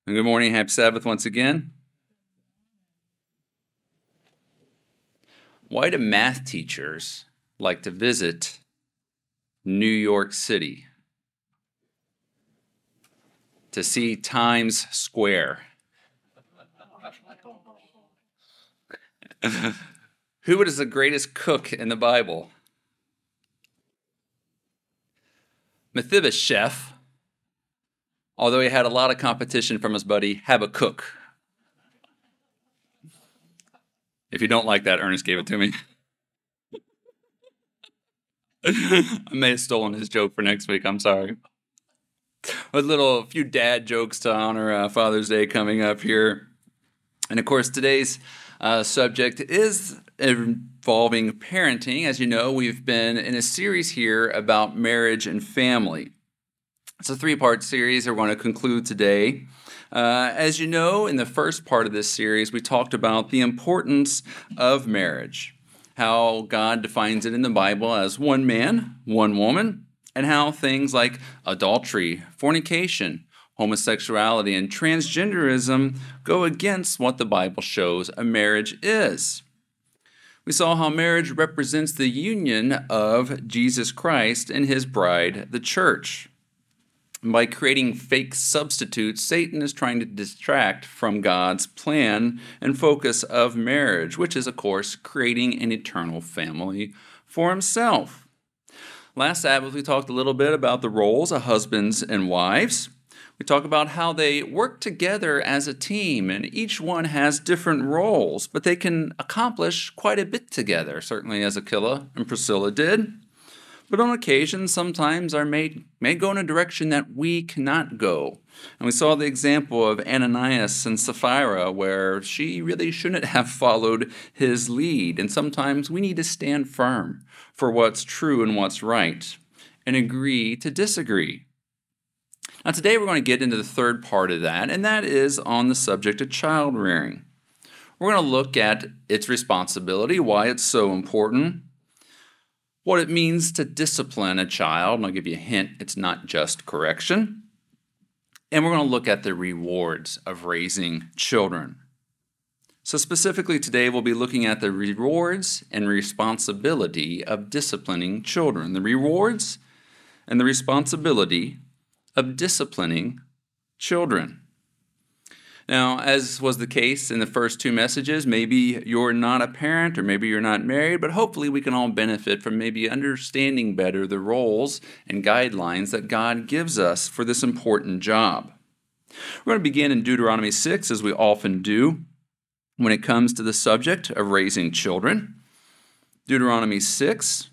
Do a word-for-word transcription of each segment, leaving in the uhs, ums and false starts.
And good morning, happy Sabbath once again. Why do math teachers like to visit New York City? To see Times Square. Who is the greatest cook in the Bible? Mephibosheth, although he had a lot of competition from his buddy Habakkuk. If you don't like that, Ernest gave it to me. I may have stolen his joke for next week. I'm sorry. A little a few dad jokes to honor uh, Father's Day coming up here. And of course, today's uh, subject is involving parenting. As you know, we've been in a series here about marriage and family. It's a three-part series we're going to conclude today. Uh, as you know, in the first part of this series, we talked about the importance of marriage, how God defines it in the Bible as one man, one woman, and how things like adultery, fornication, homosexuality, and transgenderism go against what the Bible shows a marriage is. We saw how marriage represents the union of Jesus Christ and his bride, the church. And by creating fake substitutes, Satan is trying to distract from God's plan and focus of marriage, which is, of course, creating an eternal family for himself. Last Sabbath, we talked a little bit about the roles of husbands and wives. We talk about how they work together as a team, and each one has different roles, but they can accomplish quite a bit together, certainly as Aquila and Priscilla did. But on occasion, sometimes our mate may go in a direction that we cannot go. And we saw the example of Ananias and Sapphira, where she really shouldn't have followed his lead. And sometimes we need to stand firm for what's true and what's right, and agree to disagree. Now, today we're going to get into the third part of that, and that is on the subject of child rearing. We're going to look at its responsibility, why it's so important, what it means to discipline a child, and I'll give you a hint, it's not just correction. And we're going to look at the rewards of raising children. So specifically today, we'll be looking at the rewards and responsibility of disciplining children. The rewards and the responsibility of disciplining children. Now, as was the case in the first two messages, maybe you're not a parent or maybe you're not married, but hopefully we can all benefit from maybe understanding better the roles and guidelines that God gives us for this important job. We're going to begin in Deuteronomy six, as we often do when it comes to the subject of raising children. Deuteronomy six,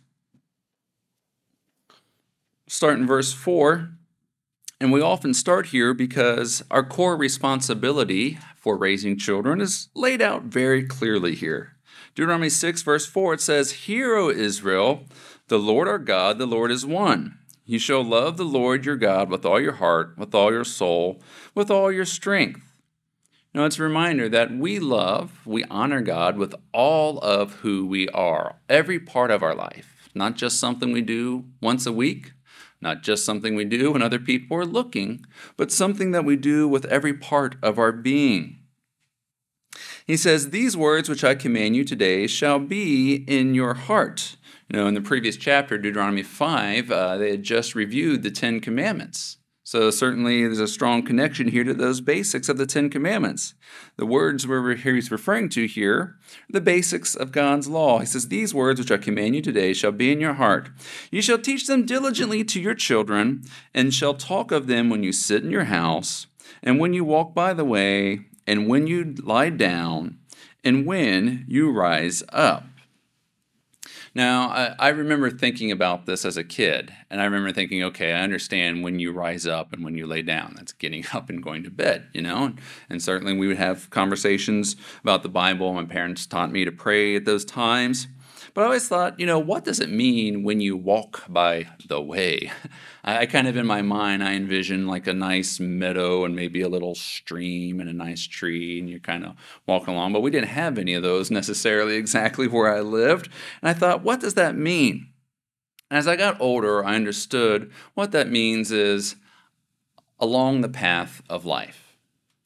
start in verse four. And we often start here because our core responsibility for raising children is laid out very clearly here. Deuteronomy six, verse four, it says, "Hear, O Israel, the Lord our God, the Lord is one. You shall love the Lord your God with all your heart, with all your soul, with all your strength." Now, it's a reminder that we love, we honor God with all of who we are, every part of our life, not just something we do once a week, not just something we do when other people are looking, but something that we do with every part of our being. He says, "These words which I command you today shall be in your heart." You know, in the previous chapter, Deuteronomy five, uh, they had just reviewed the Ten Commandments. So certainly there's a strong connection here to those basics of the Ten Commandments. The words we're he's referring to here are the basics of God's law. He says, "These words which I command you today shall be in your heart. You shall teach them diligently to your children, and shall talk of them when you sit in your house, and when you walk by the way, and when you lie down, and when you rise up." Now, I, I remember thinking about this as a kid, and I remember thinking, okay, I understand when you rise up and when you lay down. That's getting up and going to bed, you know? And, and certainly we would have conversations about the Bible. My parents taught me to pray at those times. But I always thought, you know, what does it mean when you walk by the way? I, I kind of, in my mind, I envision like a nice meadow and maybe a little stream and a nice tree, and you're kind of walking along. But we didn't have any of those necessarily exactly where I lived. And I thought, what does that mean? And as I got older, I understood what that means is along the path of life.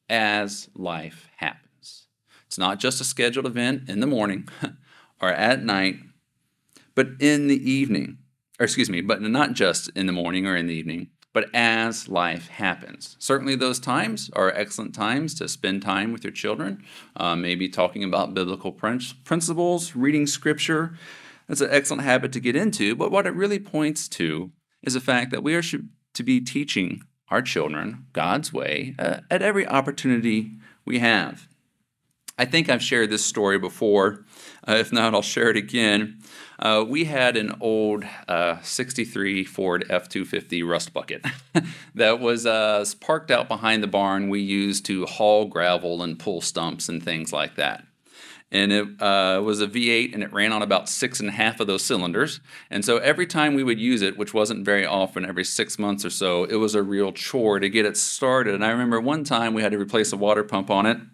as life happens. It's not just a scheduled event in the morning or at night, but in the evening. Or excuse me, but not just in the morning or in the evening, but as life happens. Certainly those times are excellent times to spend time with your children, uh, maybe talking about biblical principles, reading scripture. That's an excellent habit to get into, but what it really points to is the fact that we are should, to be teaching our children God's way uh, at every opportunity we have. I think I've shared this story before. Uh, if not, I'll share it again. Uh, we had an old uh, sixty-three Ford F two fifty rust bucket that was uh, parked out behind the barn we used to haul gravel and pull stumps and things like that. And it uh, was a V eight, and it ran on about six and a half of those cylinders. And so every time we would use it, which wasn't very often, every six months or so, it was a real chore to get it started. And I remember one time we had to replace a water pump on it.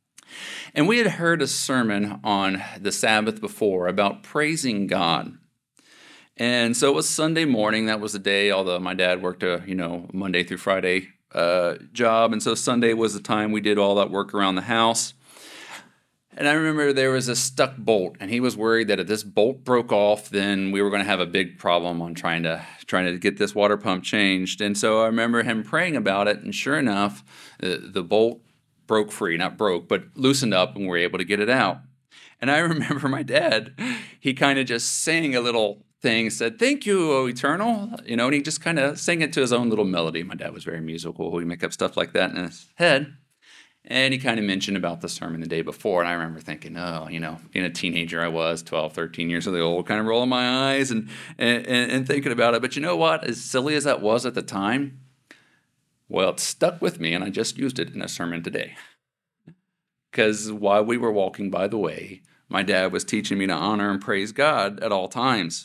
And we had heard a sermon on the Sabbath before about praising God. And so it was Sunday morning. That was the day, although my dad worked a, you know, Monday through Friday uh, job. And so Sunday was the time we did all that work around the house. And I remember there was a stuck bolt, and he was worried that if this bolt broke off, then we were going to have a big problem on trying to trying to get this water pump changed. And so I remember him praying about it, and sure enough, the, the bolt broke free, not broke, but loosened up, and we were able to get it out. And I remember my dad, he kind of just sang a little thing, said, "Thank you, O Eternal," you know, and he just kind of sang it to his own little melody. My dad was very musical. He'd make up stuff like that in his head. And he kind of mentioned about the sermon the day before, and I remember thinking, oh, you know, being a teenager I was, twelve, thirteen years old, kind of rolling my eyes and, and, and thinking about it. But you know what? As silly as that was at the time, well, it stuck with me, and I just used it in a sermon today. Because while we were walking by the way, my dad was teaching me to honor and praise God at all times.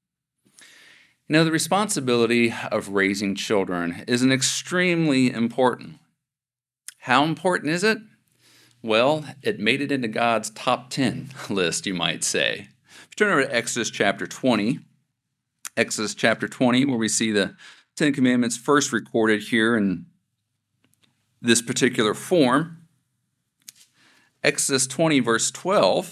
You know, the responsibility of raising children is an extremely important. How important is it? Well, it made it into God's top ten list, you might say. If you turn over to Exodus chapter twenty, Exodus chapter twenty, where we see the Ten Commandments first recorded here in this particular form. Exodus twenty, verse twelve.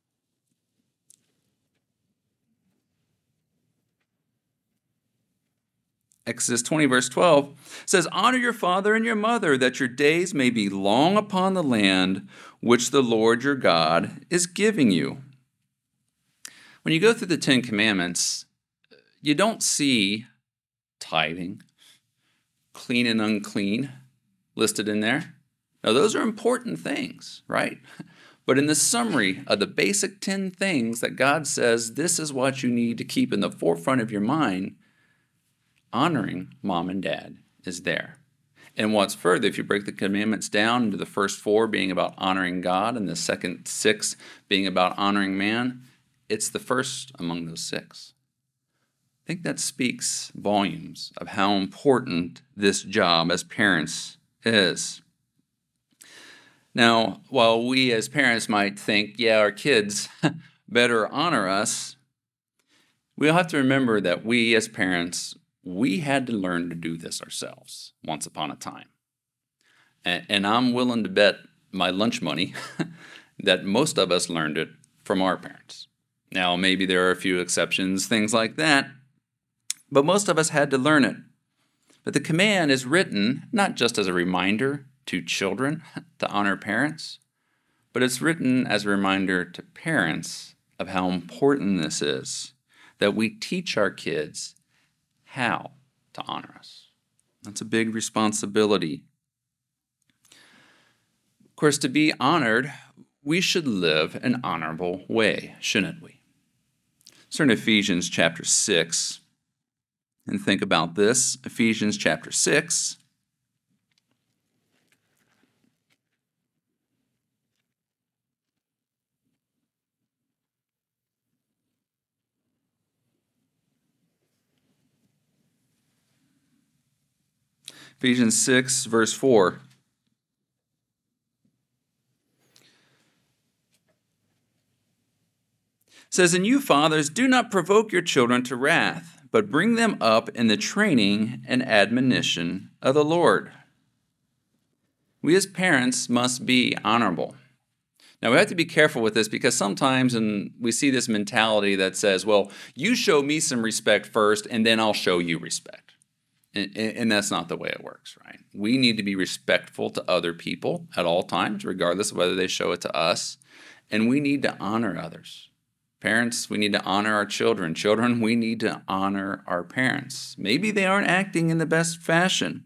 Exodus twenty, verse twelve says, "Honor your father and your mother, that your days may be long upon the land which the Lord your God is giving you." When you go through the Ten Commandments, you don't see tithing, clean and unclean listed in there. Now, those are important things, right? But in the summary of the basic ten things that God says this is what you need to keep in the forefront of your mind, honoring mom and dad is there. And what's further, if you break the commandments down into the first four being about honoring God and the second six being about honoring man, it's the first among those six. I think that speaks volumes of how important this job as parents is. Now, while we as parents might think, yeah, our kids better honor us, we'll have to remember that we as parents, we had to learn to do this ourselves once upon a time. And, and I'm willing to bet my lunch money that most of us learned it from our parents. Now, maybe there are a few exceptions, things like that, but most of us had to learn it. But the command is written not just as a reminder to children to honor parents, but it's written as a reminder to parents of how important this is, that we teach our kids how to honor us. That's a big responsibility. Of course, to be honored, we should live an honorable way, shouldn't we? Let's turn to Ephesians chapter six and think about this. Ephesians chapter six. Ephesians six, verse four. It says, "And you, fathers, do not provoke your children to wrath, but bring them up in the training and admonition of the Lord." We as parents must be honorable. Now, we have to be careful with this because sometimes and we see this mentality that says, well, you show me some respect first and then I'll show you respect. And, and that's not the way it works, right? We need to be respectful to other people at all times, regardless of whether they show it to us. And we need to honor others. Parents, we need to honor our children. Children, we need to honor our parents. Maybe they aren't acting in the best fashion.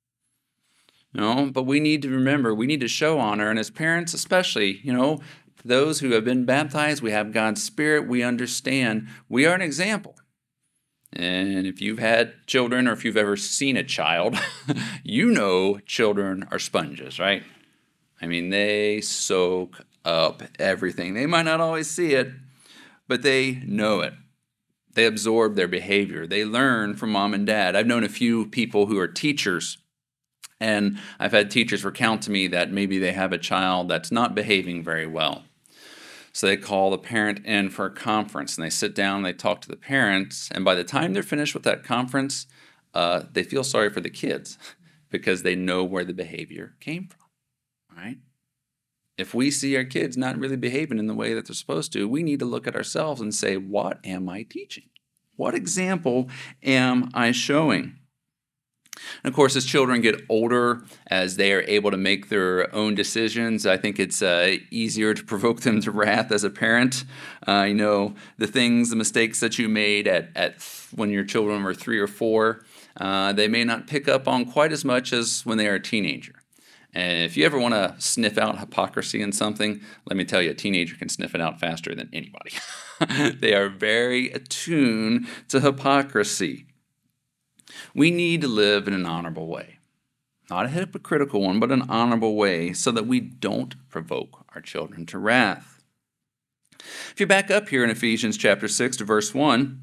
You know, but we need to remember, we need to show honor. And as parents especially, you know, those who have been baptized, we have God's Spirit, we understand we are an example. And if you've had children or if you've ever seen a child, you know children are sponges, right? I mean, they soak up everything. They might not always see it, but they know it. They absorb their behavior. They learn from mom and dad. I've known a few people who are teachers, and I've had teachers recount to me that maybe they have a child that's not behaving very well. So they call the parent in for a conference, and they sit down, and they talk to the parents, and by the time they're finished with that conference, uh, they feel sorry for the kids because they know where the behavior came from, right? If we see our kids not really behaving in the way that they're supposed to, we need to look at ourselves and say, what am I teaching? What example am I showing? And of course, as children get older, as they are able to make their own decisions, I think it's uh, easier to provoke them to wrath as a parent. Uh, you know, the things, the mistakes that you made at, at when your children were three or four, uh, they may not pick up on quite as much as when they are a teenager. And if you ever want to sniff out hypocrisy in something, let me tell you, a teenager can sniff it out faster than anybody. They are very attuned to hypocrisy. We need to live in an honorable way. Not a hypocritical one, but an honorable way so that we don't provoke our children to wrath. If you back up here in Ephesians chapter six to verse one,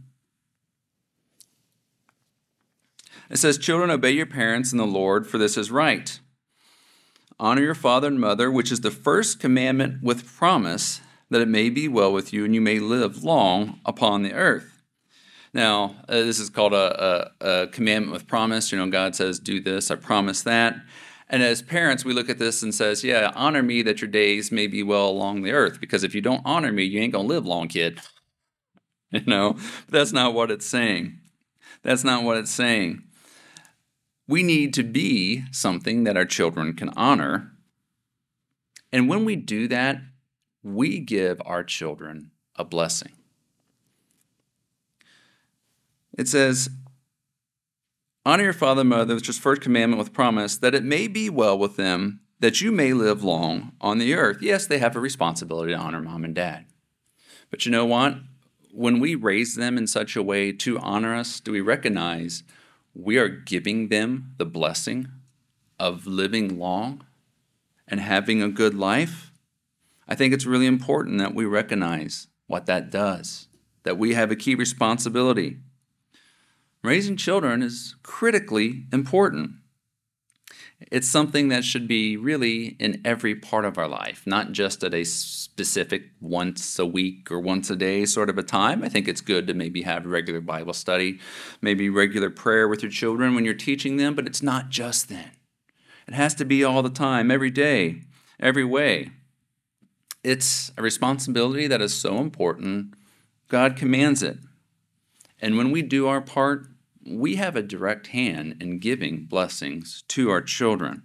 it says, "Children, obey your parents in the Lord, for this is right. Honor your father and mother, which is the first commandment with promise, that it may be well with you and you may live long upon the earth." Now, uh, this is called a, a, a commandment with promise. You know, God says, do this, I promise that. And as parents, we look at this and says, yeah, honor me that your days may be well along the earth. Because if you don't honor me, you ain't going to live long, kid. You know, but that's not what it's saying. That's not what it's saying. We need to be something that our children can honor. And when we do that, we give our children a blessing. It says, honor your father and mother, which is first commandment with promise, that it may be well with them, that you may live long on the earth. Yes, they have a responsibility to honor mom and dad. But you know what? When we raise them in such a way to honor us, do we recognize we are giving them the blessing of living long and having a good life? I think it's really important that we recognize what that does, that we have a key responsibility. Raising children is critically important. It's something that should be really in every part of our life, not just at a specific once a week or once a day sort of a time. I think it's good to maybe have regular Bible study, maybe regular prayer with your children when you're teaching them, but it's not just then. It has to be all the time, every day, every way. It's a responsibility that is so important. God commands it. And when we do our part, we have a direct hand in giving blessings to our children.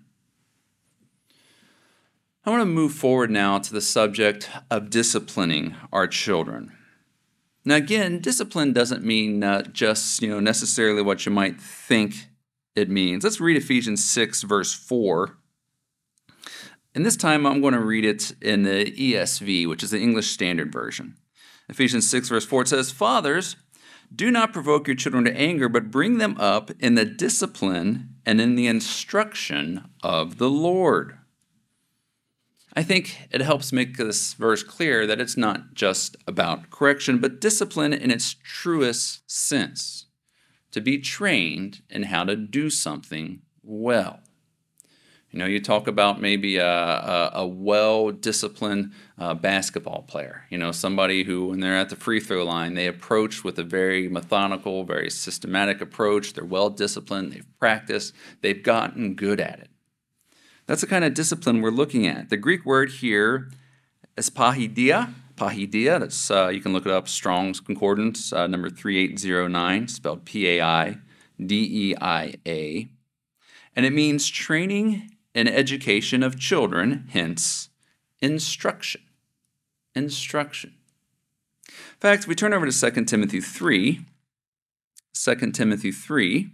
I want to move forward now to the subject of disciplining our children. Now again, discipline doesn't mean uh, just, you know, necessarily what you might think it means. Let's read Ephesians six, verse four. And this time I'm going to read it in the E S V, which is the English Standard Version. Ephesians six, verse four, it says, "Fathers, do not provoke your children to anger, but bring them up in the discipline and in the instruction of the Lord." I think it helps make this verse clear that it's not just about correction, but discipline in its truest sense, to be trained in how to do something well. You know, you talk about maybe a, a, a well-disciplined uh, basketball player. You know, somebody who, when they're at the free throw line, they approach with a very methodical, very systematic approach. They're well-disciplined. They've practiced. They've gotten good at it. That's the kind of discipline we're looking at. The Greek word here is paideia. Paideia, that's, uh, you can look it up, Strong's Concordance, uh, number three eight zero nine, spelled P A I D E I A. And it means training and education of children, hence instruction. Instruction. In fact, we turn over to Second Timothy three. Second Timothy three.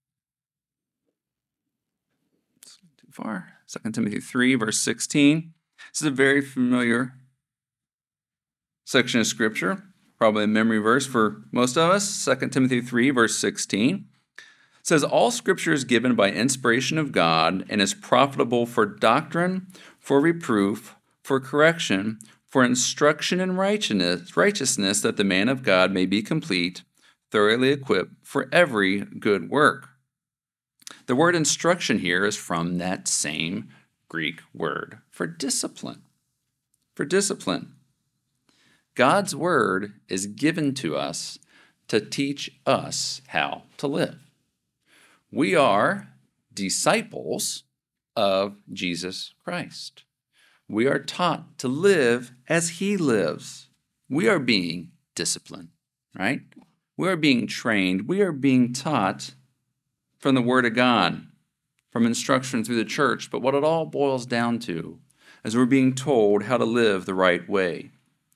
Too far. Second Timothy three, verse sixteen. This is a very familiar section of Scripture, probably a memory verse for most of us. Second Timothy three, verse sixteen. It says, all Scripture is given by inspiration of God and is profitable for doctrine, for reproof, for correction, for instruction in righteousness, righteousness, that the man of God may be complete, thoroughly equipped for every good work. The word instruction here is from that same Greek word for discipline. For discipline. God's word is given to us to teach us how to live. We are disciples of Jesus Christ. We are taught to live as he lives. We are being disciplined, right? We are being trained. We are being taught from the Word of God, from instruction through the church. But what it all boils down to is we're being told how to live the right way.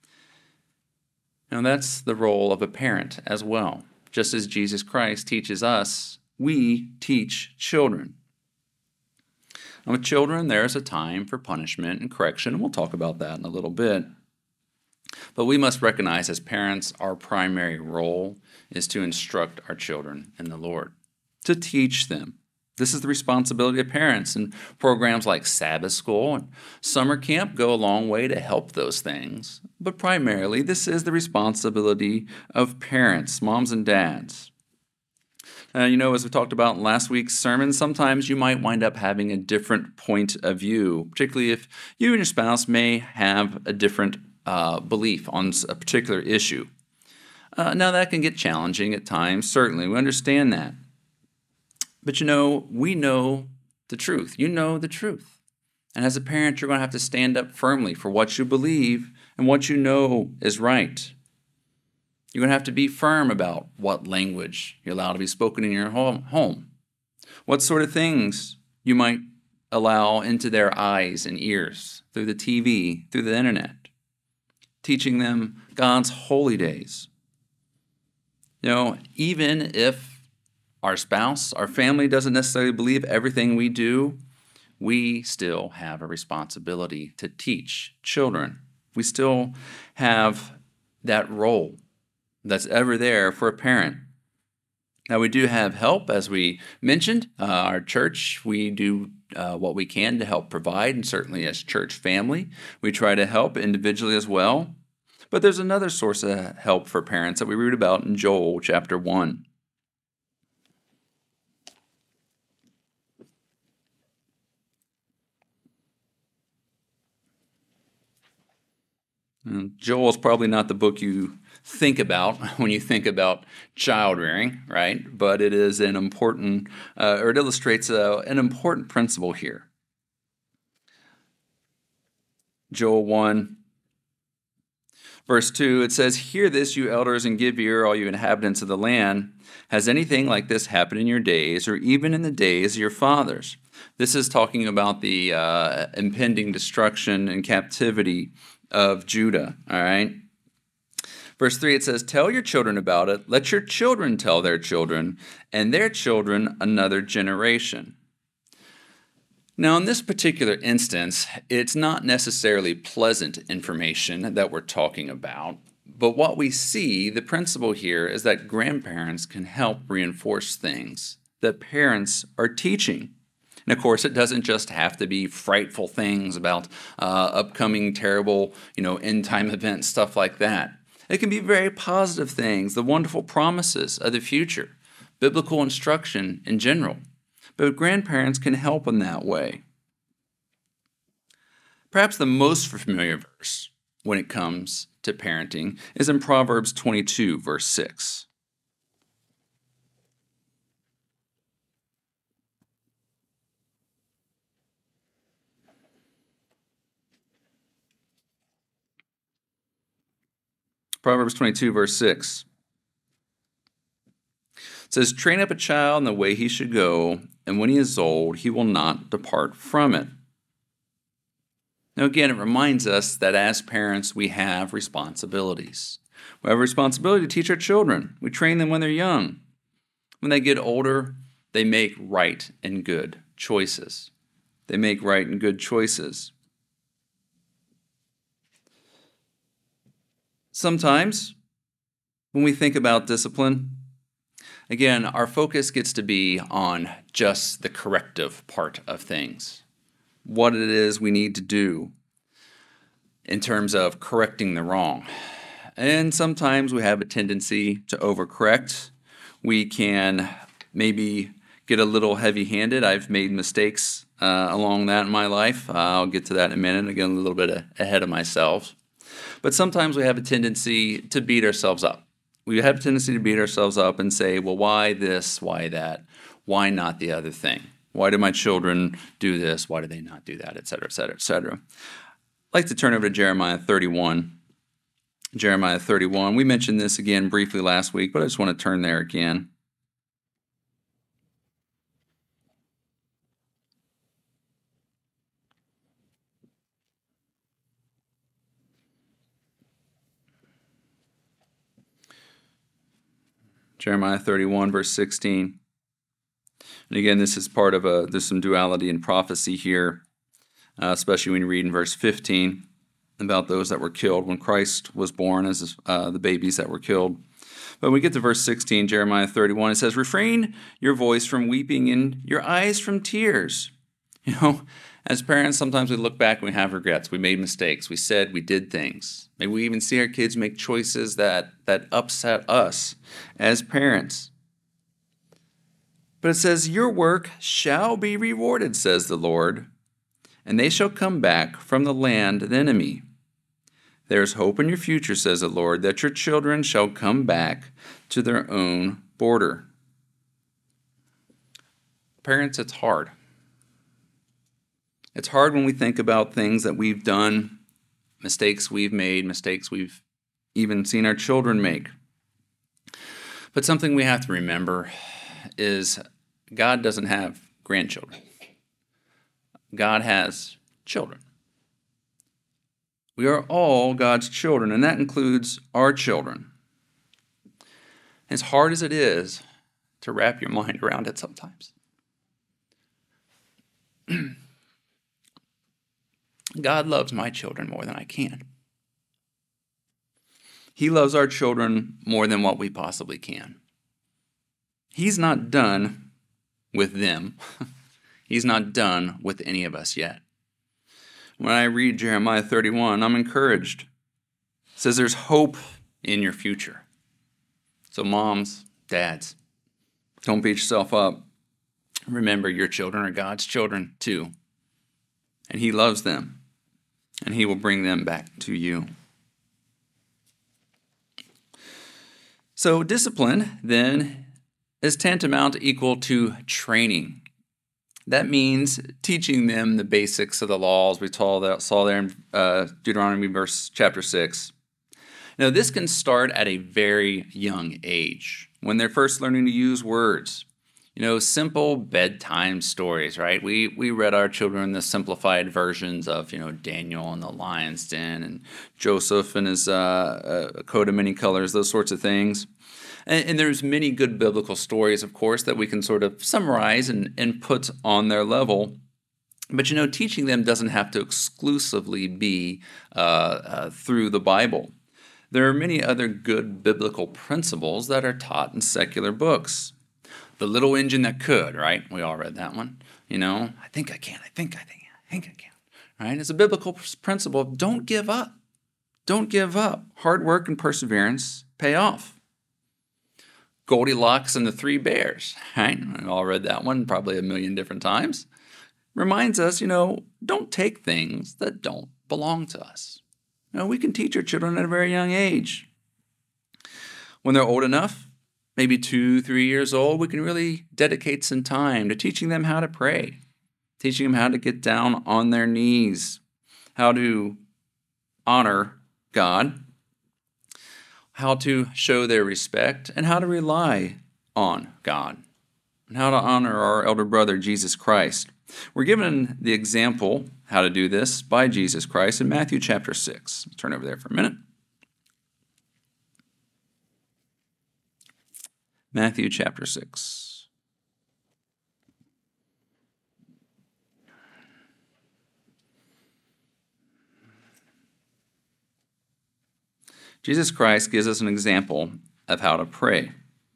Now that's the role of a parent as well. Just as Jesus Christ teaches us, we teach children. And with children, there's a time for punishment and correction, and we'll talk about that in a little bit. But we must recognize as parents, our primary role is to instruct our children in the Lord, to teach them. This is the responsibility of parents, and programs like Sabbath School and Summer Camp go a long way to help those things. But primarily, this is the responsibility of parents, moms and dads. Uh, you know, as we talked about in last week's sermon, sometimes you might wind up having a different point of view, particularly if you and your spouse may have a different uh, belief on a particular issue. Uh, now, that can get challenging at times, certainly. We understand that. But you know, we know the truth. You know the truth. And as a parent, you're going to have to stand up firmly for what you believe and what you know is right. You're going to have to be firm about what language you allow to be spoken in your home, what sort of things you might allow into their eyes and ears through the T V, through the internet, teaching them God's holy days. You know, even if our spouse, our family doesn't necessarily believe everything we do, we still have a responsibility to teach children. We still have that role that's ever there for a parent. Now, we do have help, as we mentioned. Uh, our church, we do uh, what we can to help provide, and certainly as church family, we try to help individually as well. But there's another source of help for parents that we read about in Joel chapter one. Joel is probably not the book you think about when you think about child rearing, right? But it is an important, uh, or it illustrates a, an important principle here. Joel one, verse two, it says, "Hear this, you elders, and give ear, all you inhabitants of the land. Has anything like this happened in your days, or even in the days of your fathers?" This is talking about the uh, impending destruction and captivity of Judah, all right? Verse three, it says, "Tell your children about it. Let your children tell their children, and their children another generation." Now, in this particular instance, it's not necessarily pleasant information that we're talking about, but what we see, the principle here, is that grandparents can help reinforce things that parents are teaching. And of course, it doesn't just have to be frightful things about uh, upcoming terrible, you know, end-time events, stuff like that. It can be very positive things, the wonderful promises of the future, biblical instruction in general. But grandparents can help in that way. Perhaps the most familiar verse when it comes to parenting is in Proverbs twenty-two, verse six. Proverbs twenty-two, verse six. It says, train up a child in the way he should go, and when he is old, he will not depart from it. Now, again, it reminds us that as parents, we have responsibilities. We have a responsibility to teach our children. We train them when they're young. When they get older, they make right and good choices. They make right and good choices. Sometimes, when we think about discipline, again, our focus gets to be on just the corrective part of things, what it is we need to do in terms of correcting the wrong. And sometimes we have a tendency to overcorrect. We can maybe get a little heavy-handed. I've made mistakes uh, along that in my life. Uh, I'll get to that in a minute. Again, a little bit ahead of myself. But sometimes we have a tendency to beat ourselves up. We have a tendency to beat ourselves up and say, well, why this, why that, why not the other thing? Why do my children do this? Why do they not do that, et cetera, et cetera, et cetera. I'd like to turn over to Jeremiah thirty-one. Jeremiah thirty-one. We mentioned this again briefly last week, but I just want to turn there again. Jeremiah thirty-one, verse sixteen. And again, this is part of a, there's some duality in prophecy here, uh, especially when you read in verse fifteen about those that were killed when Christ was born, as uh, the babies that were killed. But when we get to verse sixteen, Jeremiah thirty-one, it says, refrain your voice from weeping and your eyes from tears. You know, as parents, sometimes we look back and we have regrets. We made mistakes. We said, we did things. Maybe we even see our kids make choices that, that upset us as parents. But it says, your work shall be rewarded, says the Lord, and they shall come back from the land of the enemy. There is hope in your future, says the Lord, that your children shall come back to their own border. Parents, it's hard. It's hard when we think about things that we've done, mistakes we've made, mistakes we've even seen our children make. But something we have to remember is God doesn't have grandchildren. God has children. We are all God's children, and that includes our children. As hard as it is to wrap your mind around it sometimes. God loves my children more than I can. He loves our children more than what we possibly can. He's not done with them. He's not done with any of us yet. When I read Jeremiah thirty-one, I'm encouraged. It says there's hope in your future. So moms, dads, don't beat yourself up. Remember, your children are God's children too. And He loves them. And He will bring them back to you. So discipline, then, is tantamount equal to training. That means teaching them the basics of the laws we saw there in uh, Deuteronomy verse chapter six. Now, this can start at a very young age, when they're first learning to use words. You know, simple bedtime stories, right? We we read our children the simplified versions of, you know, Daniel and the lion's den and Joseph and his uh, uh, coat of many colors, those sorts of things. And, and there's many good biblical stories, of course, that we can sort of summarize and, and put on their level. But, you know, teaching them doesn't have to exclusively be uh, uh, through the Bible. There are many other good biblical principles that are taught in secular books. The Little Engine That Could, right? We all read that one. You know, I think I can, I think I think, I think I can. Right? It's a biblical principle of don't give up. Don't give up. Hard work and perseverance pay off. Goldilocks and the Three Bears, right? We all read that one probably a million different times. Reminds us, you know, don't take things that don't belong to us. You know, we can teach our children at a very young age. When they're old enough, maybe two, three years old, we can really dedicate some time to teaching them how to pray, teaching them how to get down on their knees, how to honor God. how to show their respect and how to rely on God, and how to honor our elder brother, Jesus Christ. We're given the example how to do this by Jesus Christ in Matthew chapter six. Let's turn over there for a minute. Matthew chapter six. Jesus Christ gives us an example of how to pray.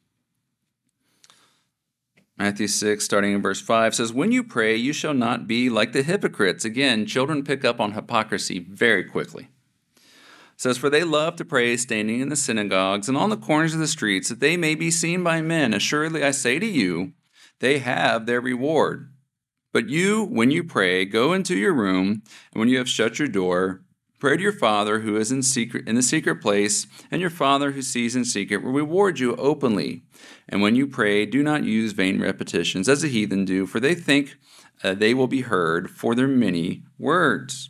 Matthew six, starting in verse five, says, "When you pray, you shall not be like the hypocrites." Again, children pick up on hypocrisy very quickly. It says, "For they love to pray standing in the synagogues and on the corners of the streets, that they may be seen by men. Assuredly, I say to you, they have their reward. But you, when you pray, go into your room, and when you have shut your door, pray to your Father who is in secret in the secret place, and your Father who sees in secret will reward you openly. And when you pray, do not use vain repetitions as the heathen do, for they think uh, they will be heard for their many words."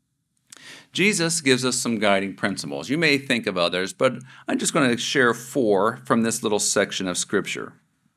Jesus gives us some guiding principles. You may think of others, but I'm just going to share four from this little section of Scripture.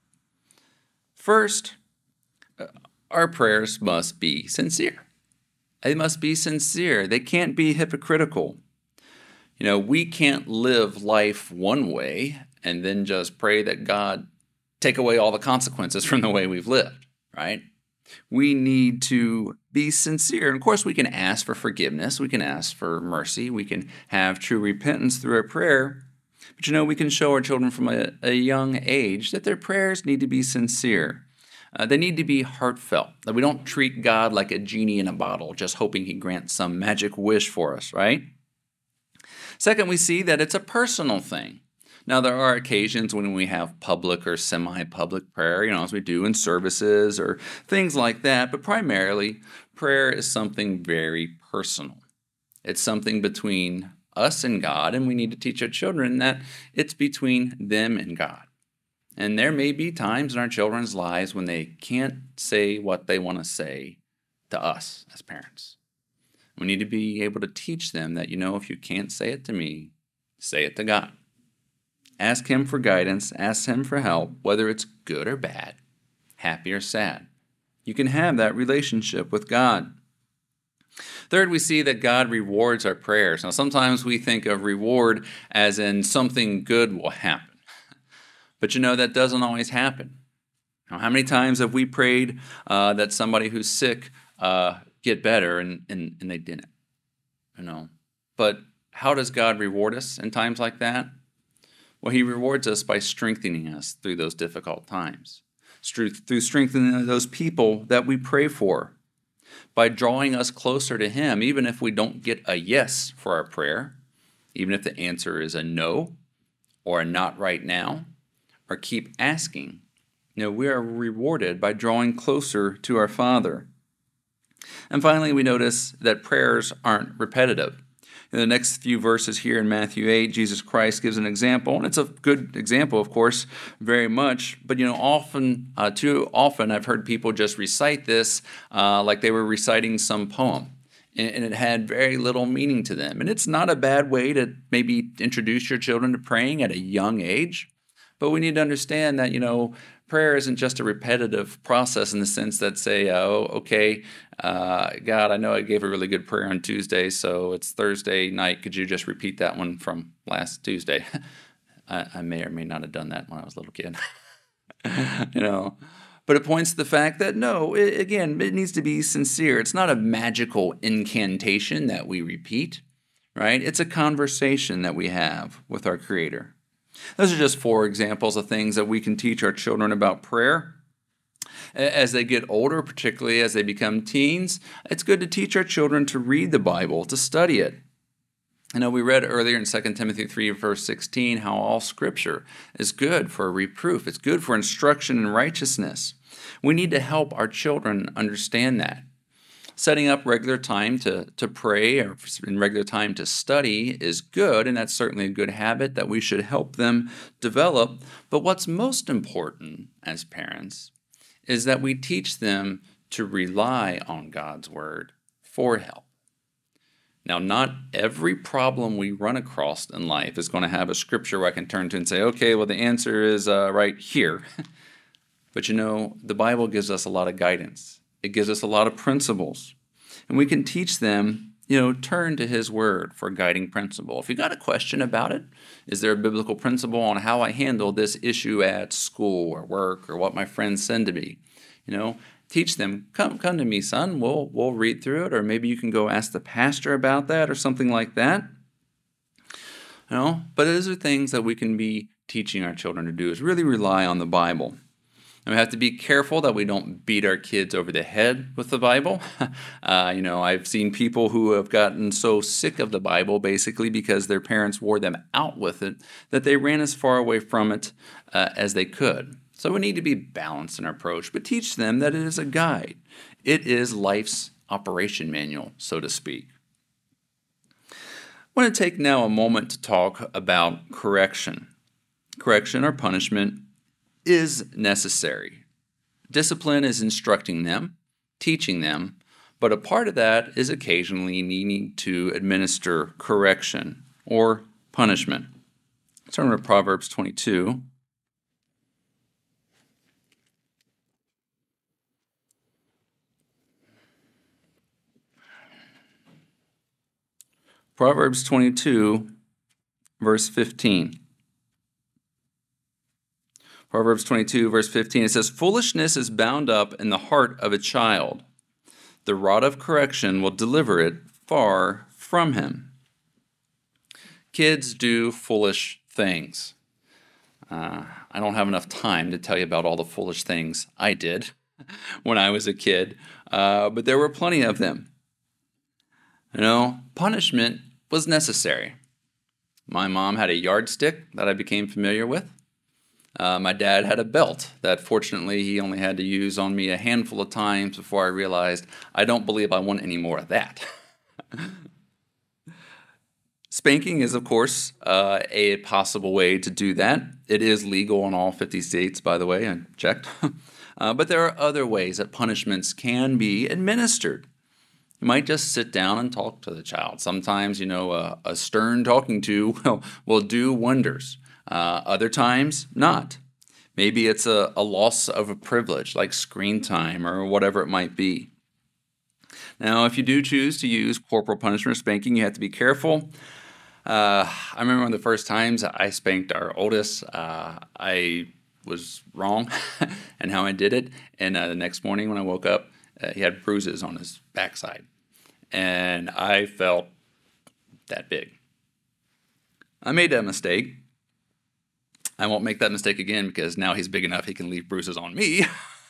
First, uh, our prayers must be sincere. They must be sincere. They can't be hypocritical. You know, we can't live life one way and then just pray that God take away all the consequences from the way we've lived, right? We need to be sincere. And of course, we can ask for forgiveness. We can ask for mercy. We can have true repentance through our prayer. But you know, we can show our children from a, a young age that their prayers need to be sincere. Uh, they need to be heartfelt, that we don't treat God like a genie in a bottle, just hoping he grants some magic wish for us, right? Second, we see that it's a personal thing. Now, there are occasions when we have public or semi-public prayer, you know, as we do in services or things like that, but primarily, prayer is something very personal. It's something between us and God, and we need to teach our children that it's between them and God. And there may be times in our children's lives when they can't say what they want to say to us as parents. We need to be able to teach them that, you know, if you can't say it to me, say it to God. Ask him for guidance, ask him for help, whether it's good or bad, happy or sad. You can have that relationship with God. Third, we see that God rewards our prayers. Now, sometimes we think of reward as in something good will happen. But you know, that doesn't always happen. Now, how many times have we prayed uh, that somebody who's sick uh, get better and, and, and they didn't? You know, but how does God reward us in times like that? Well, he rewards us by strengthening us through those difficult times, through strengthening those people that we pray for, by drawing us closer to him, even if we don't get a yes for our prayer, even if the answer is a no or a not right now, or keep asking. You know, we are rewarded by drawing closer to our Father. And finally, we notice that prayers aren't repetitive. In the next few verses here in Matthew eight, Jesus Christ gives an example, and it's a good example, of course, very much. But, you know, often, uh, too often, I've heard people just recite this uh, like they were reciting some poem, and, and it had very little meaning to them. And it's not a bad way to maybe introduce your children to praying at a young age. But we need to understand that, you know, prayer isn't just a repetitive process in the sense that say, oh, okay, uh, God, I know I gave a really good prayer on Tuesday, so it's Thursday night. Could you just repeat that one from last Tuesday? I, I may or may not have done that when I was a little kid. you know, but it points to the fact that, no, it, again, it needs to be sincere. It's not a magical incantation that we repeat, right? It's a conversation that we have with our Creator. Those are just four examples of things that we can teach our children about prayer. As they get older, particularly as they become teens, it's good to teach our children to read the Bible, to study it. I know we read earlier in Second Timothy three, verse sixteen, how all Scripture is good for reproof. It's good for instruction in righteousness. We need to help our children understand that. Setting up regular time to, to pray or in regular time to study is good, and that's certainly a good habit that we should help them develop. But what's most important as parents is that we teach them to rely on God's Word for help. Now, not every problem we run across in life is going to have a scripture where I can turn to and say, okay, well, the answer is uh, right here. But you know, the Bible gives us a lot of guidance. It gives us a lot of principles. And we can teach them, you know, turn to His Word for a guiding principle. If you got a question about it, is there a biblical principle on how I handle this issue at school or work or what my friends send to me? You know, teach them, come come to me, son, we'll, we'll read through it, or maybe you can go ask the pastor about that or something like that. You know, but those are things that we can be teaching our children to do, is really rely on the Bible. And we have to be careful that we don't beat our kids over the head with the Bible. Uh, you know, I've seen people who have gotten so sick of the Bible, basically because their parents wore them out with it, that they ran as far away from it uh, as they could. So we need to be balanced in our approach, but teach them that it is a guide. It is life's operation manual, so to speak. I want to take now a moment to talk about correction. Correction or punishment is necessary. Discipline is instructing them, teaching them, but a part of that is occasionally needing to administer correction or punishment. Let's turn to Proverbs twenty-two. Proverbs twenty-two, verse fifteen. Proverbs twenty-two, verse fifteen, it says, "Foolishness is bound up in the heart of a child. The rod of correction will deliver it far from him." Kids do foolish things. Uh, I don't have enough time to tell you about all the foolish things I did when I was a kid, uh, but there were plenty of them. You know, punishment was necessary. My mom had a yardstick that I became familiar with. Uh, my dad had a belt that fortunately he only had to use on me a handful of times before I realized I don't believe I want any more of that. Spanking is, of course, uh, a possible way to do that. It is legal in all fifty states, by the way, I checked. uh, but there are other ways that punishments can be administered. You might just sit down and talk to the child. Sometimes, you know, a, a stern talking to will, will do wonders. Uh, other times, not. Maybe it's a, a loss of a privilege, like screen time or whatever it might be. Now, if you do choose to use corporal punishment or spanking, you have to be careful. Uh, I remember one of the first times I spanked our oldest, uh, I was wrong in how I did it. And uh, the next morning when I woke up, uh, he had bruises on his backside. And I felt that big. I made that mistake. I won't make that mistake again because now he's big enough he can leave bruises on me.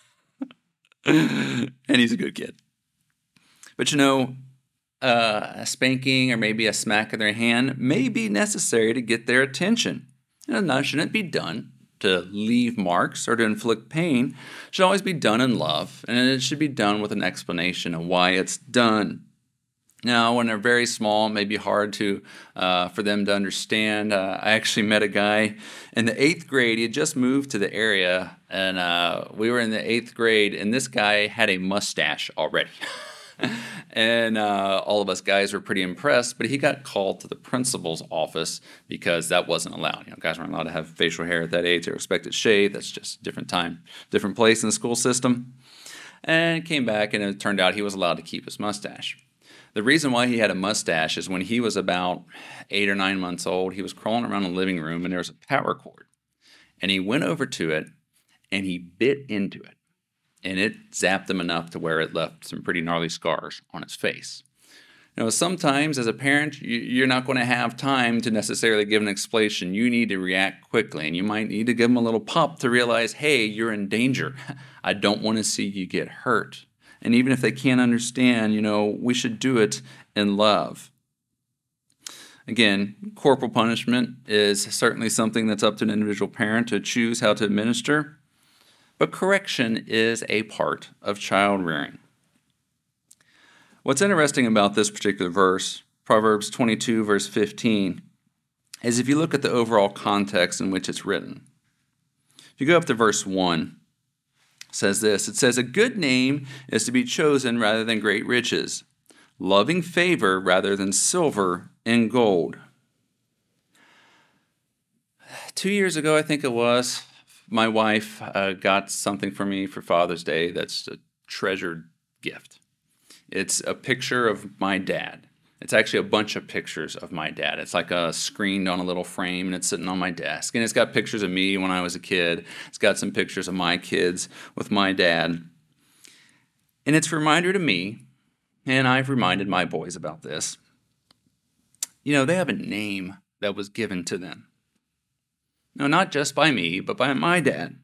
And he's a good kid. But you know, uh, a spanking or maybe a smack of their hand may be necessary to get their attention. And that shouldn't be done to leave marks or to inflict pain. It should always be done in love, and it should be done with an explanation of why it's done. Now, when they're very small, it may be hard to uh, for them to understand. Uh, I actually met a guy in the eighth grade. He had just moved to the area, and uh, we were in the eighth grade, and this guy had a mustache already. And uh, all of us guys were pretty impressed, but he got called to the principal's office because that wasn't allowed. You know, guys weren't allowed to have facial hair at that age. They were expected to shave. That's just a different time, different place in the school system. And it came back, and it turned out he was allowed to keep his mustache. The reason why he had a mustache is when he was about eight or nine months old, he was crawling around the living room, and there was a power cord. And he went over to it, and he bit into it. And it zapped him enough to where it left some pretty gnarly scars on his face. You know, sometimes as a parent, you're not going to have time to necessarily give an explanation. You need to react quickly, and you might need to give them a little pop to realize, hey, you're in danger. I don't want to see you get hurt. And even if they can't understand, you know, we should do it in love. Again, corporal punishment is certainly something that's up to an individual parent to choose how to administer. But correction is a part of child rearing. What's interesting about this particular verse, Proverbs twenty-two, verse fifteen, is if you look at the overall context in which it's written. If you go up to verse one, it says this. It says, "A good name is to be chosen rather than great riches. loving favor rather than silver and gold. Two years ago, I think it was, my wife uh, got something for me for Father's Day that's a treasured gift. It's a picture of my dad. It's actually a bunch of pictures of my dad. It's like a screened on a little frame, and it's sitting on my desk. And it's got pictures of me when I was a kid. It's got some pictures of my kids with my dad. And it's a reminder to me, and I've reminded my boys about this, you know, they have a name that was given to them. No, not just by me, but by my dad.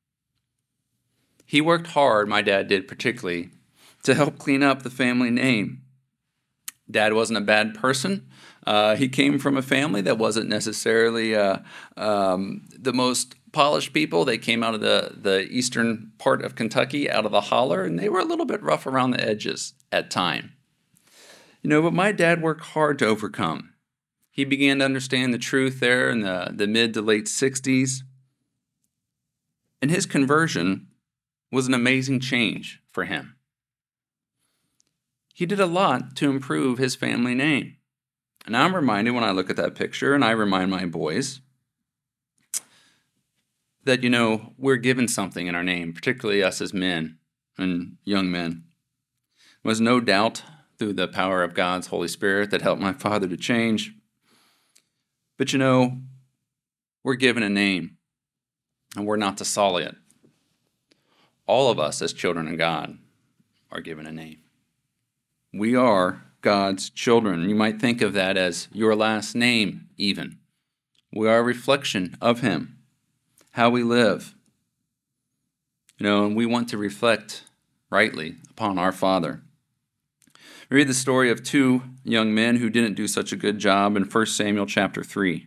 He worked hard, my dad did particularly, to help clean up the family name. Dad wasn't a bad person. Uh, he came from a family that wasn't necessarily uh, um, the most polished people. They came out of the, the eastern part of Kentucky, out of the holler, and they were a little bit rough around the edges at time. You know, but my dad worked hard to overcome. He began to understand the truth there in the, the mid to late sixties. And his conversion was an amazing change for him. He did a lot to improve his family name. And I'm reminded when I look at that picture, and I remind my boys, that, you know, we're given something in our name, particularly us as men and young men. There was no doubt through the power of God's Holy Spirit that helped my father to change. But, you know, we're given a name, and we're not to sully it. All of us as children of God are given a name. We are God's children. You might think of that as your last name, even. We are a reflection of Him, how we live. You know, and we want to reflect rightly upon our Father. We read the story of two young men who didn't do such a good job in First Samuel chapter three.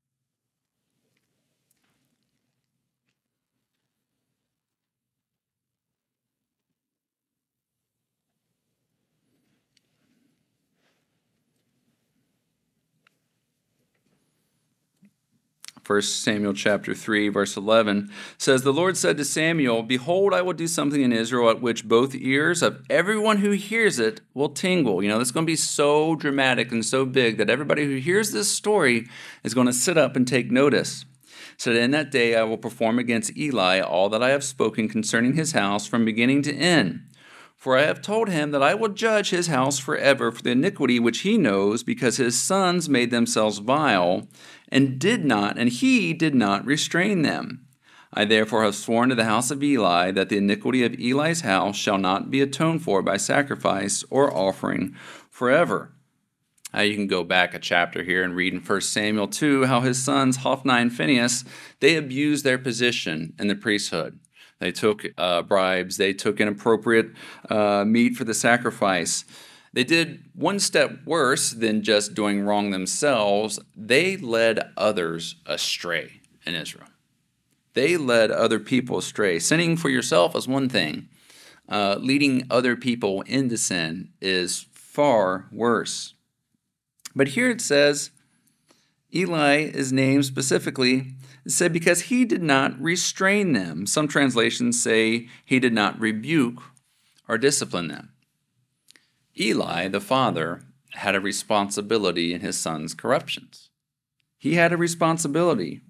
First Samuel chapter three, verse eleven says, "The Lord said to Samuel, Behold, I will do something in Israel at which both ears of everyone who hears it will tingle." You know, it's going to be so dramatic and so big that everybody who hears this story is going to sit up and take notice. So that in that day I will perform against Eli all that I have spoken concerning his house from beginning to end. For I have told him that I will judge his house forever for the iniquity which he knows, because his sons made themselves vile, and did not, and he did not restrain them. I therefore have sworn to the house of Eli that the iniquity of Eli's house shall not be atoned for by sacrifice or offering forever. Uh, you can go back a chapter here and read in First Samuel two how his sons, Hophni and Phinehas, they abused their position in the priesthood. They took uh, bribes. They took inappropriate uh, meat for the sacrifice. They did one step worse than just doing wrong themselves. They led others astray in Israel. They led other people astray. Sinning for yourself is one thing. Uh, leading other people into sin is far worse. But here it says, Eli is named specifically. It said because he did not restrain them. Some translations say he did not rebuke or discipline them. Eli, the father, had a responsibility in his son's corruptions. He had a responsibility.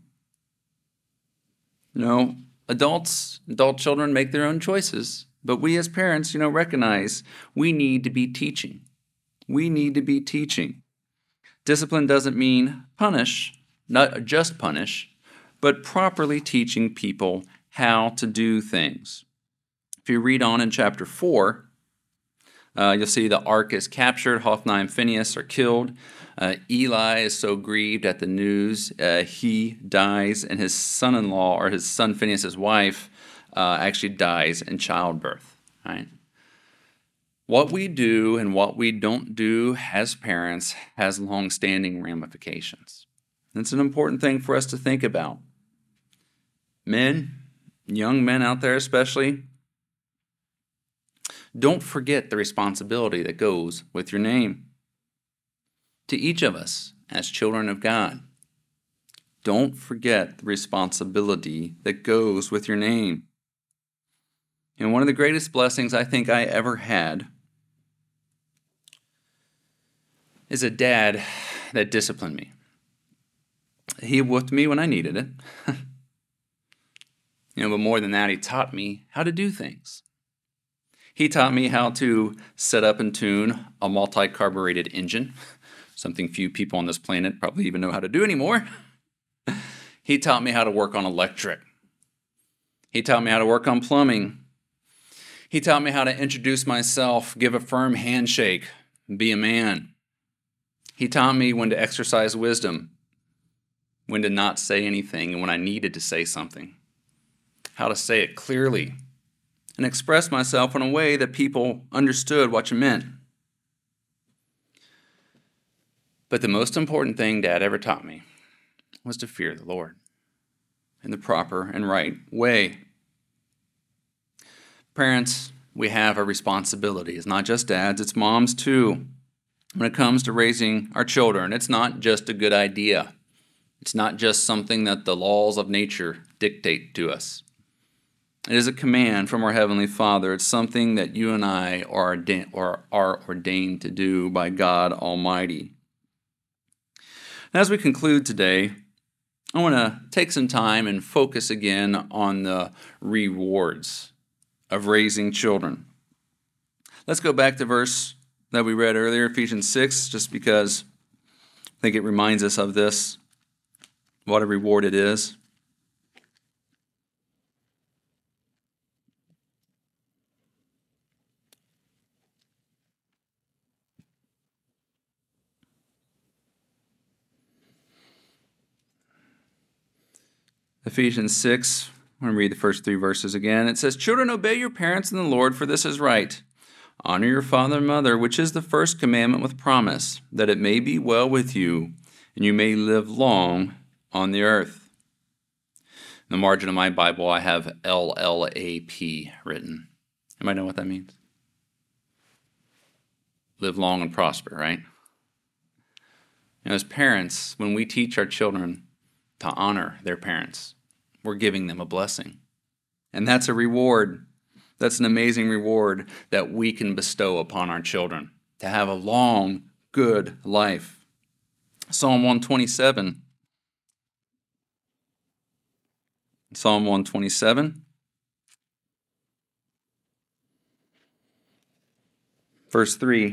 You know, adults, adult children make their own choices, but we as parents, you know, recognize we need to be teaching. We need to be teaching. Discipline doesn't mean punish, not just punish, but properly teaching people how to do things. If you read on in chapter four, uh, you'll see the ark is captured. Hophni and Phinehas are killed. Uh, Eli is so grieved at the news, uh, he dies, and his son-in-law, or his son Phinehas' wife, uh, actually dies in childbirth. Right? What we do and what we don't do as parents has long-standing ramifications. It's an important thing for us to think about. Men, young men out there especially, don't forget the responsibility that goes with your name. To each of us as children of God, don't forget the responsibility that goes with your name. And one of the greatest blessings I think I ever had is a dad that disciplined me. He whipped me when I needed it. You know, but more than that, he taught me how to do things. He taught me how to set up and tune a multi-carbureted engine, something few people on this planet probably even know how to do anymore. He taught me how to work on electric. He taught me how to work on plumbing. He taught me how to introduce myself, give a firm handshake, be a man. He taught me when to exercise wisdom, when to not say anything, and when I needed to say something, how to say it clearly, and express myself in a way that people understood what you meant. But the most important thing Dad ever taught me was to fear the Lord in the proper and right way. Parents, we have a responsibility. It's not just dads, it's moms too. When it comes to raising our children, it's not just a good idea. It's not just something that the laws of nature dictate to us. It is a command from our Heavenly Father. It's something that you and I are ordained, or are ordained to do by God Almighty. And as we conclude today, I want to take some time and focus again on the rewards of raising children. Let's go back to verse that we read earlier, Ephesians six, just because I think it reminds us of this, what a reward it is. Ephesians six, I'm going to read the first three verses again. It says, "Children, obey your parents in the Lord, for this is right. Honor your father and mother, which is the first commandment with promise, that it may be well with you, and you may live long on the earth." In the margin of my Bible, I have L L A P written. Anybody know what that means? Live long and prosper, right? And as parents, when we teach our children to honor their parents, we're giving them a blessing. And that's a reward. That's an amazing reward that we can bestow upon our children, to have a long, good life. Psalm one twenty-seven. Psalm one twenty-seven. Verse three.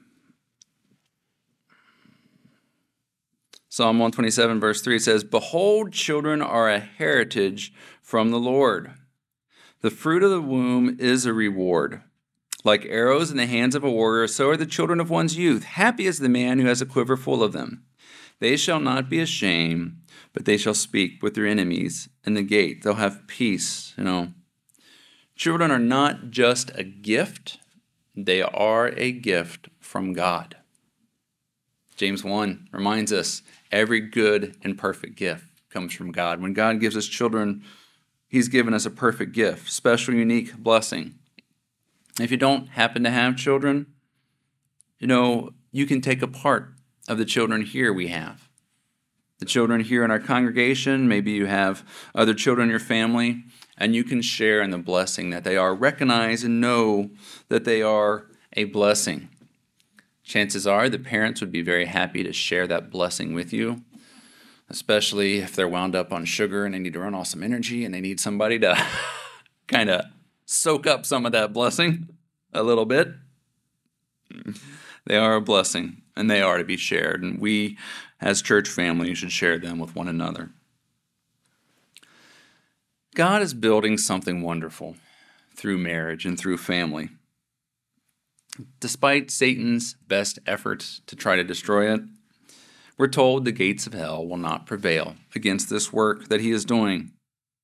Psalm one twenty-seven, verse three, it says, "Behold, children are a heritage from the Lord. The fruit of the womb is a reward. Like arrows in the hands of a warrior, so are the children of one's youth. Happy is the man who has a quiver full of them. They shall not be ashamed, but they shall speak with their enemies in the gate. They'll have peace." You know, children are not just a gift, they are a gift from God. James one reminds us, every good and perfect gift comes from God. When God gives us children, He's given us a perfect gift, special, unique blessing. If you don't happen to have children, you know, you can take a part of the children here we have. The children here in our congregation, maybe you have other children in your family, and you can share in the blessing that they are. Recognize and know that they are a blessing. Chances are the parents would be very happy to share that blessing with you, especially if they're wound up on sugar and they need to run off some energy and they need somebody to kind of soak up some of that blessing a little bit. They are a blessing, and they are to be shared, and we as church family should share them with one another. God is building something wonderful through marriage and through family. Despite Satan's best efforts to try to destroy it, we're told the gates of hell will not prevail against this work that he is doing.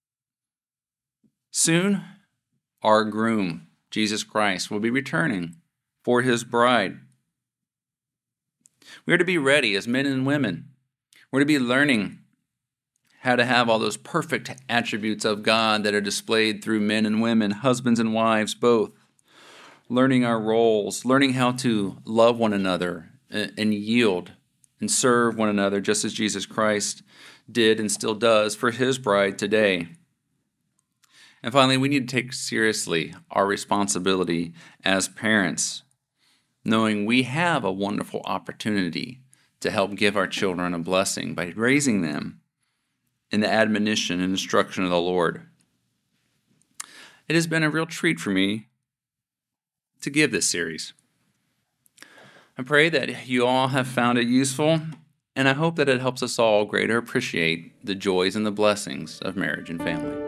Soon, our groom, Jesus Christ, will be returning for his bride. We are to be ready as men and women. We're to be learning how to have all those perfect attributes of God that are displayed through men and women, husbands and wives both. Learning our roles, learning how to love one another and yield and serve one another just as Jesus Christ did and still does for his bride today. And finally, we need to take seriously our responsibility as parents. knowing we have a wonderful opportunity to help give our children a blessing by raising them in the admonition and instruction of the Lord. It has been a real treat for me to give this series. I pray that you all have found it useful, and I hope that it helps us all greater appreciate the joys and the blessings of marriage and family.